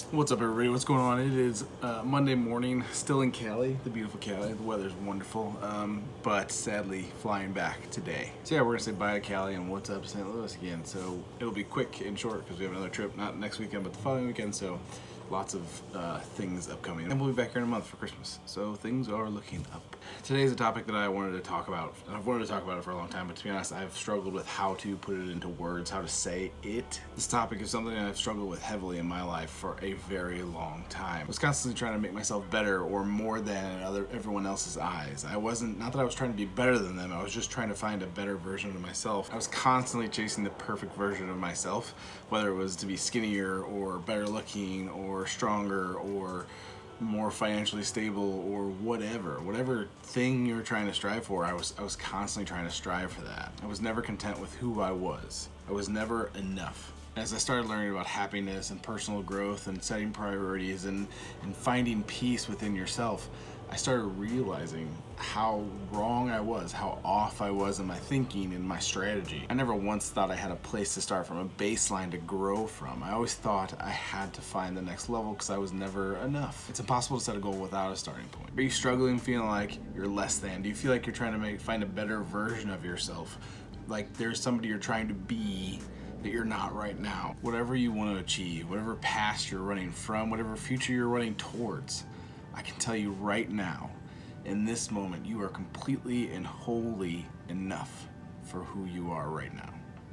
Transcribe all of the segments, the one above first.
What's up, everybody? What's going on? It is Monday morning, still in Cali, the beautiful Cali. The weather's wonderful, but sadly flying back today. So yeah, we're gonna say bye to Cali and what's up St. Louis again. So it'll be quick and short because we have another trip, not next weekend, but the following weekend. So lots of things upcoming. And we'll be back here in a month for Christmas. So things are looking up. Today's a topic that I wanted to talk about. And I've wanted to talk about it for a long time, but to be honest, I've struggled with how to put it into words, how to say it. This topic is something I've struggled with heavily in my life for a very long time. I was constantly trying to make myself better or more than everyone else's eyes. Not that I was trying to be better than them, I was just trying to find a better version of myself. I was constantly chasing the perfect version of myself, whether it was to be skinnier or better looking or stronger or more financially stable or whatever thing you're trying to strive for. I was constantly trying to strive for that. I was never content with who I was. I was never enough. As I started learning about happiness and personal growth and setting priorities and finding peace within yourself, I started realizing how wrong I was, how off I was in my thinking and my strategy. I never once thought I had a place to start from, a baseline to grow from. I always thought I had to find the next level because I was never enough. It's impossible to set a goal without a starting point. Are you struggling, feeling like you're less than? Do you feel like you're trying to find a better version of yourself? Like there's somebody you're trying to be that you're not right now? Whatever you want to achieve, whatever past you're running from, whatever future you're running towards, I can tell you right now, in this moment, you are completely and wholly enough for who you are right now.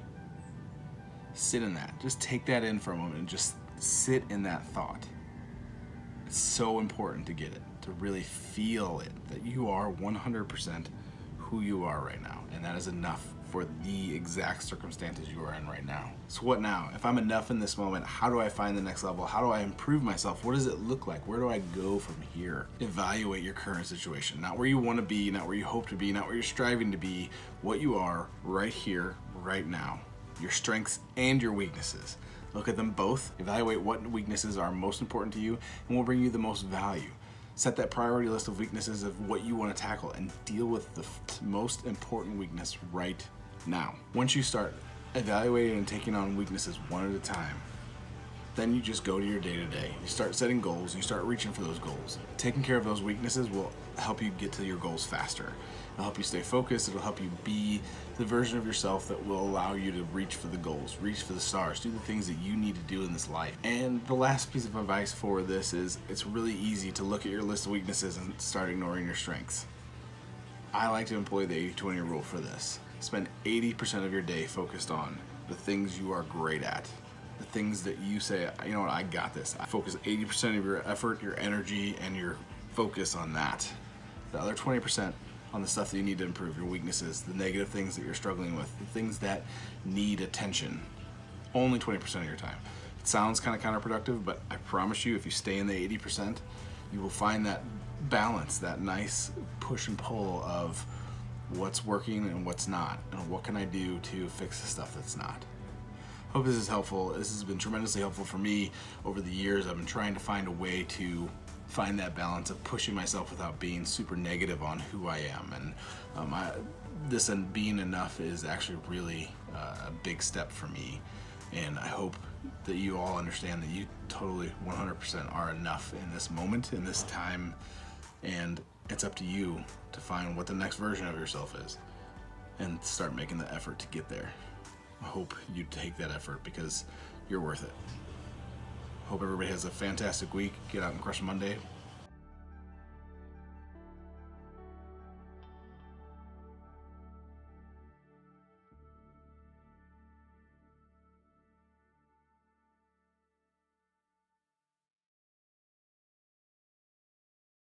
Sit in that. Just take that in for a moment and just sit in that thought. It's so important to get it, to really feel it, that you are 100% who you are right now, and that is enough for the exact circumstances you are in right now. So what now? If I'm enough in this moment, how do I find the next level? How do I improve myself? What does it look like? Where do I go from here? Evaluate your current situation. Not where you want to be, not where you hope to be, not where you're striving to be, what you are right here, right now. Your strengths and your weaknesses. Look at them both. Evaluate what weaknesses are most important to you and will bring you the most value. Set that priority list of weaknesses of what you want to tackle and deal with the most important weakness right now. Once you start evaluating and taking on weaknesses one at a time, then you just go to your day-to-day. You start setting goals, you start reaching for those goals. Taking care of those weaknesses will help you get to your goals faster. It'll help you stay focused, it'll help you be the version of yourself that will allow you to reach for the goals, reach for the stars, do the things that you need to do in this life. And the last piece of advice for this is it's really easy to look at your list of weaknesses and start ignoring your strengths. I like to employ the 80-20 rule for this. Spend 80% of your day focused on the things you are great at. The things that you say, you know what, I got this. I focus 80% of your effort, your energy, and your focus on that. The other 20% on the stuff that you need to improve, your weaknesses, the negative things that you're struggling with, the things that need attention. Only 20% of your time. It sounds kind of counterproductive, but I promise you, if you stay in the 80%, you will find that balance, that nice push and pull of what's working and what's not, and what can I do to fix the stuff that's not. Hope this is helpful. This has been tremendously helpful for me over the years. I've been trying to find a way to find that balance of pushing myself without being super negative on who I am, and being enough is actually really a big step for me, and I hope that you all understand that you totally 100% are enough in this moment, in this time, and it's up to you to find what the next version of yourself is and start making the effort to get there. I hope you take that effort because you're worth it. Hope everybody has a fantastic week. Get out and crush Monday.